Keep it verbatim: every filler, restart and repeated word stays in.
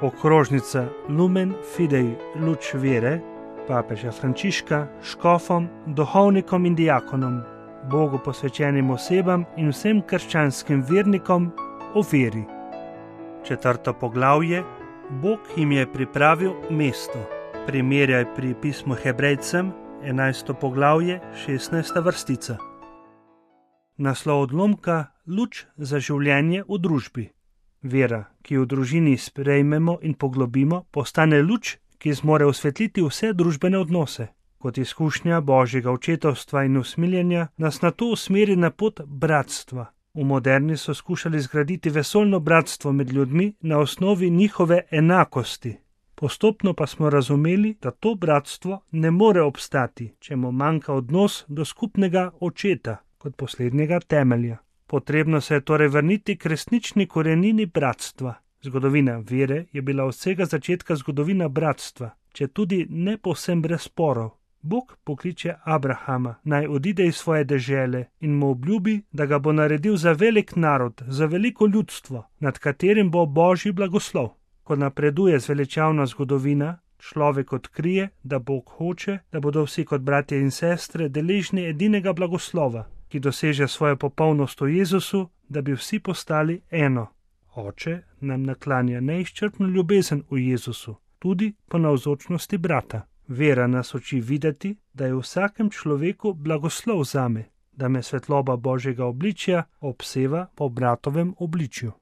Okrožnica Lumen Fidei Luč vere papeža Frančiška škofom, duhovnikom in diakonom, Bogu posvečenim osebam in vsem krščanskim vernikom o veri. Četrto poglavje. Bog jim je pripravil mesto. Primerjaj pri pismu Hebrejcem, enajsto poglavje, šestnajsta vrstica. Naslov odlomka: Luč za življenje v družbi. Vera, ki jo v družini sprejmemo in poglobimo, postane luč, ki zmore osvetliti vse družbene odnose. Kot izkušnja Božjega očetovstva in usmiljenja nas nato usmeri na pot bratstva. V moderni so skušali zgraditi vesoljno bratstvo med ljudmi na osnovi njihove enakosti. Postopno pa smo razumeli, da to bratstvo ne more obstati, če mu manjka odnos do skupnega očeta kot poslednjega temelja. Potrebno se je torej vrniti k resnični korenini bratstva. Zgodovina vere je bila od vsega začetka zgodovina bratstva, če tudi ne povsem brez sporov. Bog pokliče Abrahama, naj odide iz svoje dežele in mu obljubi, da ga bo naredil za velik narod, za veliko ljudstvo, nad katerim bo Božji blagoslov. Ko napreduje zveličavna zgodovina, človek odkrije, da Bog hoče, da bodo vsi kot bratje in sestre deležni edinega blagoslova, ki doseže svojo popolnost v Jezusu, da bi vsi postali eno. Oče nam naklanja neizčrpno ljubezen v Jezusu, tudi po navzočnosti brata. Vera nas uči videti, da je v vsakem človeku blagoslov zame, da me svetloba Božjega obličja obseva po bratovem obličju.